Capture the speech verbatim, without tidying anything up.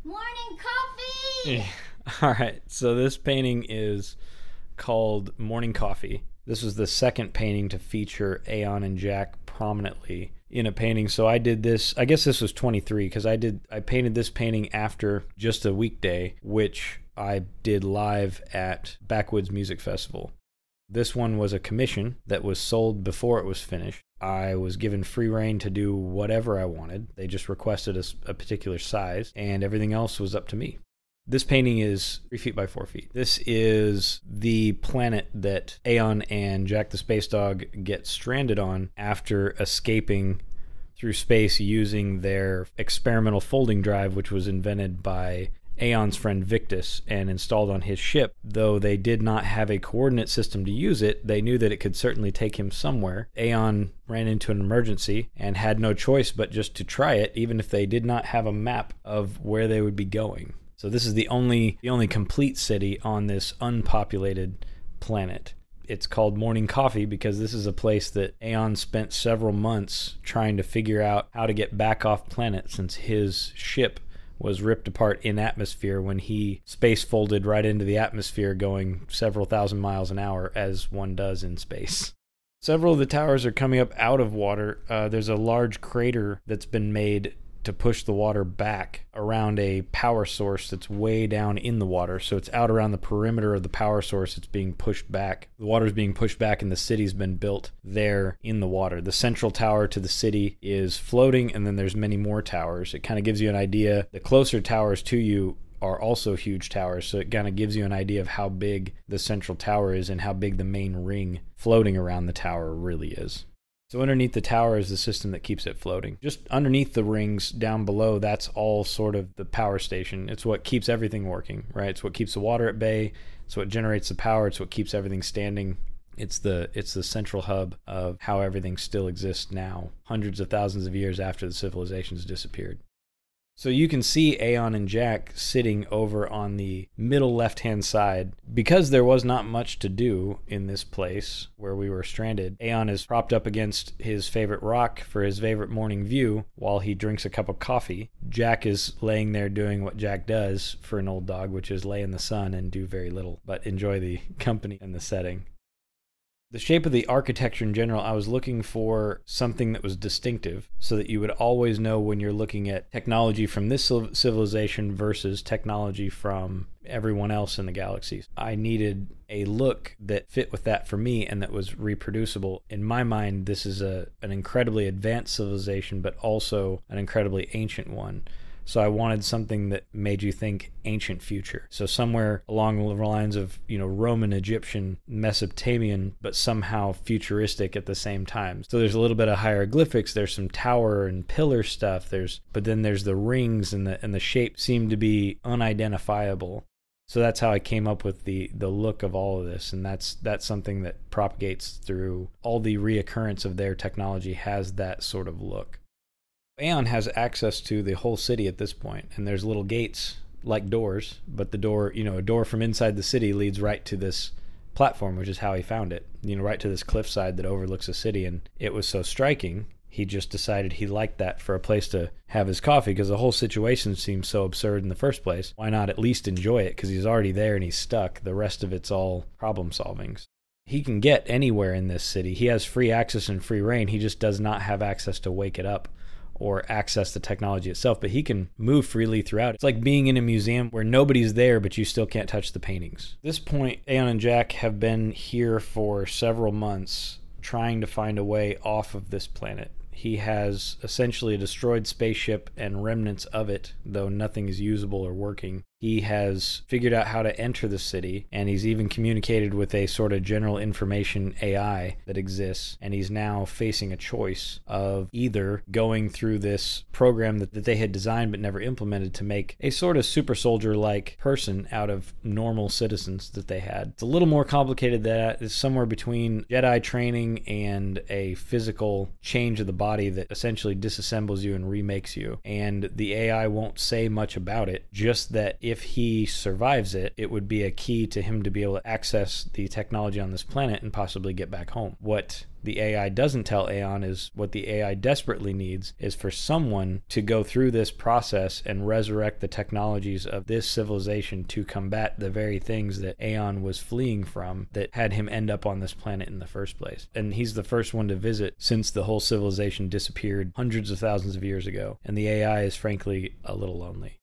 Morning coffee! All right, so this painting is called Morning Coffee. This was the second painting to feature Aeon and Jack prominently in a painting. So I did this, I guess this was twenty-three, because I did I painted this painting after just a weekday, which I did live at Backwoods Music Festival. This one was a commission that was sold before it was finished. I was given free rein to do whatever I wanted. They just requested a, a particular size, and everything else was up to me. This painting is three feet by four feet. This is the planet that Aeon and Jack the Space Dog get stranded on after escaping through space using their experimental folding drive, which was invented by Aeon's friend Victus and installed on his ship. Though they did not have a coordinate system to use it, they knew that it could certainly take him somewhere. Aeon ran into an emergency and had no choice but just to try it, even if they did not have a map of where they would be going. So this is the only the only complete city on this unpopulated planet. It's called Morning Coffee because this is a place that Aeon spent several months trying to figure out how to get back off planet, since his ship was ripped apart in atmosphere when he space folded right into the atmosphere, going several thousand miles an hour, as one does in space. Several of the towers are coming up out of water. Uh, there's a large crater that's been made to push the water back around a power source that's way down in the water. So it's out around the perimeter of the power source. It's being pushed back. The water's being pushed back, and the city's been built there in the water. The central tower to the city is floating, and then there's many more towers. It kind of gives you an idea. The closer towers to you are also huge towers, so it kind of gives you an idea of how big the central tower is and how big the main ring floating around the tower really is. So underneath the tower is the system that keeps it floating. Just underneath the rings down below, that's all sort of the power station. It's what keeps everything working, right? It's what keeps the water at bay. It's what generates the power. It's what keeps everything standing. It's the it's the central hub of how everything still exists now, hundreds of thousands of years after the civilizations disappeared. So you can see Aeon and Jack sitting over on the middle left-hand side. Because there was not much to do in this place where we were stranded, Aeon is propped up against his favorite rock for his favorite morning view while he drinks a cup of coffee. Jack is laying there doing what Jack does for an old dog, which is lay in the sun and do very little, but enjoy the company and the setting. The shape of the architecture in general, I was looking for something that was distinctive so that you would always know when you're looking at technology from this civilization versus technology from everyone else in the galaxies. I needed a look that fit with that for me and that was reproducible. In my mind, this is a an incredibly advanced civilization, but also an incredibly ancient one. So I wanted something that made you think ancient future. So somewhere along the lines of, you know, Roman, Egyptian, Mesopotamian, but somehow futuristic at the same time. So there's a little bit of hieroglyphics. There's some tower and pillar stuff. There's, but then there's the rings, and the and the shape seem to be unidentifiable. So that's how I came up with the the look of all of this, and that's that's something that propagates through all the reoccurrence of their technology, has that sort of look. Aeon has access to the whole city at this point, and there's little gates like doors, but the door, you know, a door from inside the city leads right to this platform, which is how he found it, you know, right to this cliffside that overlooks the city. And it was so striking, he just decided he liked that for a place to have his coffee, because the whole situation seemed so absurd in the first place. Why not at least enjoy it? Because he's already there and he's stuck. The rest of it's all problem solving. He can get anywhere in this city. He has free access and free reign. He just does not have access to wake it up or access the technology itself, but he can move freely throughout. It's like being in a museum where nobody's there, but you still can't touch the paintings. At this point, Aeon and Jack have been here for several months trying to find a way off of this planet. He has essentially a destroyed spaceship and remnants of it, though nothing is usable or working. He has figured out how to enter the city, and he's even communicated with a sort of general information A I that exists, and he's now facing a choice of either going through this program that, that they had designed but never implemented to make a sort of super soldier-like person out of normal citizens that they had. It's a little more complicated than that. It's somewhere between Jedi training and a physical change of the body that essentially disassembles you and remakes you, and the A I won't say much about it, just that if he survives it, it would be a key to him to be able to access the technology on this planet and possibly get back home. What the A I doesn't tell Aeon is what the A I desperately needs is for someone to go through this process and resurrect the technologies of this civilization to combat the very things that Aeon was fleeing from that had him end up on this planet in the first place. And he's the first one to visit since the whole civilization disappeared hundreds of thousands of years ago. And the A I is frankly a little lonely.